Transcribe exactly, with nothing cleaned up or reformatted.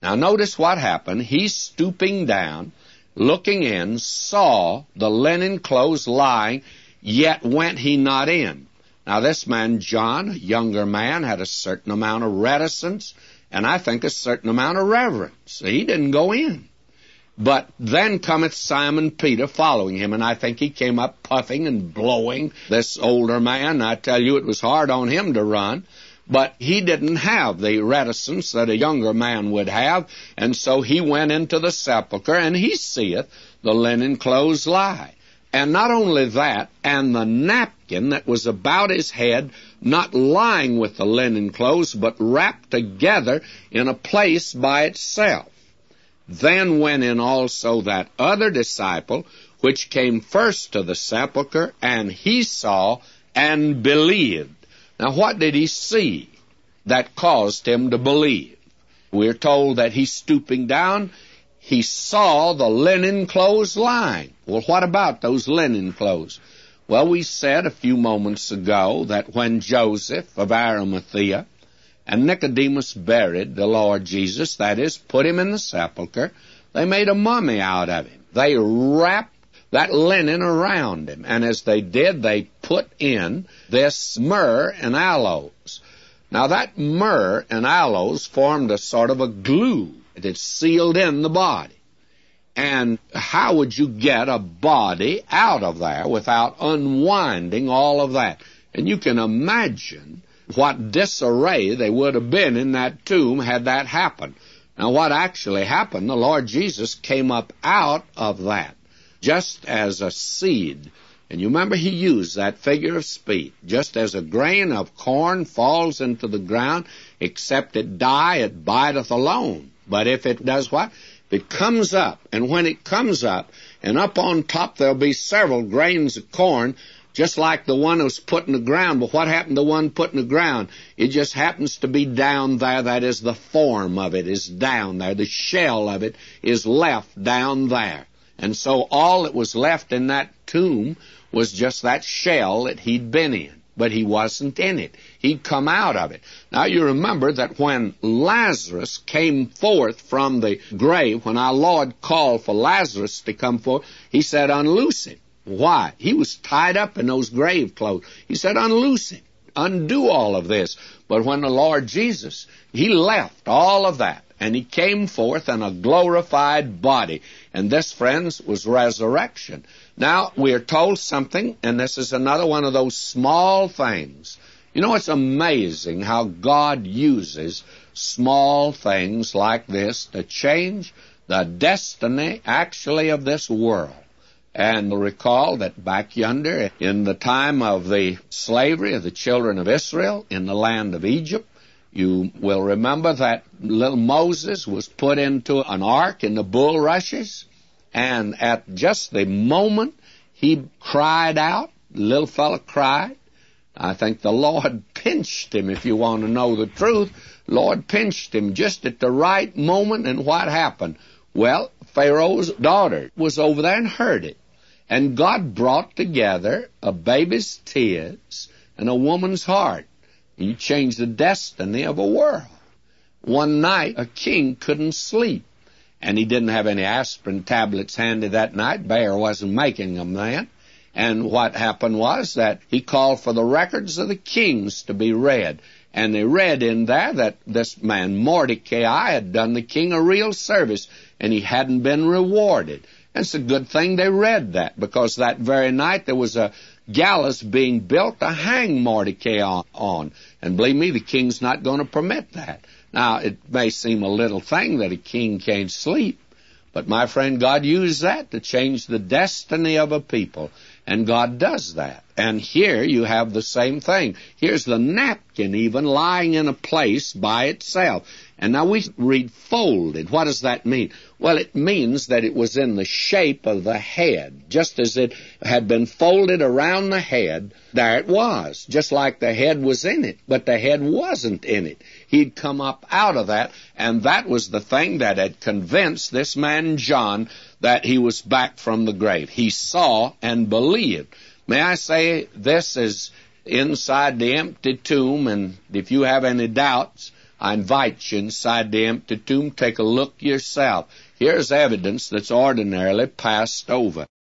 Now notice what happened. He, stooping down, looking in, saw the linen clothes lying, yet went he not in. Now this man John, a younger man, had a certain amount of reticence, and I think a certain amount of reverence. He didn't go in. But then cometh Simon Peter following him, and I think he came up puffing and blowing. This older man, I tell you, it was hard on him to run. But he didn't have the reticence that a younger man would have, and so he went into the sepulchre, and he seeth the linen clothes lie. And not only that, and the napkin that was about his head, not lying with the linen clothes, but wrapped together in a place by itself. Then went in also that other disciple, which came first to the sepulchre, and he saw and believed. Now what did he see that caused him to believe? We're told that he, stooping down, he saw the linen clothes lying. Well, what about those linen clothes? Well, we said a few moments ago that when Joseph of Arimathea and Nicodemus buried the Lord Jesus, that is, put him in the sepulchre, they made a mummy out of him. They wrapped that linen around him, and as they did, they put in this myrrh and aloes. Now that myrrh and aloes formed a sort of a glue that sealed in the body. And how would you get a body out of there without unwinding all of that? And you can imagine what disarray they would have been in that tomb had that happened. Now what actually happened, the Lord Jesus came up out of that, just as a seed. And you remember he used that figure of speech. Just as a grain of corn falls into the ground, except it die, it bideth alone. But if it does what? It comes up, and when it comes up, and up on top there'll be several grains of corn, just like the one that was put in the ground. But what happened to the one put in the ground? It just happens to be down there. That is, the form of it is down there. The shell of it is left down there. And so all that was left in that tomb was just that shell that he'd been in. But he wasn't in it. He'd come out of it. Now you remember that when Lazarus came forth from the grave, when our Lord called for Lazarus to come forth, he said, unloose him. Why? He was tied up in those grave clothes. He said, unloose him. Undo all of this. But when the Lord Jesus, he left all of that, and he came forth in a glorified body. And this, friends, was resurrection. Now, we are told something, and this is another one of those small things. You know, it's amazing how God uses small things like this to change the destiny, actually, of this world. And recall that back yonder, in the time of the slavery of the children of Israel in the land of Egypt, you will remember that little Moses was put into an ark in the bulrushes, and at just the moment he cried out, the little fellow cried, I think the Lord pinched him, if you want to know the truth. Lord pinched him just at the right moment, and what happened? Well, Pharaoh's daughter was over there and heard it. And God brought together a baby's tears and a woman's heart. He changed the destiny of a world. One night, a king couldn't sleep, and he didn't have any aspirin tablets handy that night. Bayer wasn't making them then. And what happened was that he called for the records of the kings to be read. And they read in there that this man Mordecai had done the king a real service, and he hadn't been rewarded. And it's a good thing they read that, because that very night there was a gallows being built to hang Mordecai on. And believe me, the king's not going to permit that. Now, it may seem a little thing that a king can't sleep, but my friend, God used that to change the destiny of a people. And God does that. And here you have the same thing. Here's the napkin even lying in a place by itself. And now we read folded. What does that mean? Well, it means that it was in the shape of the head. Just as it had been folded around the head, there it was. Just like the head was in it, but the head wasn't in it. He'd come up out of that, and that was the thing that had convinced this man John that he was back from the grave. He saw and believed. May I say, this is inside the empty tomb, and if you have any doubts, I invite you inside the empty tomb. Take a look yourself. Here's evidence that's ordinarily passed over.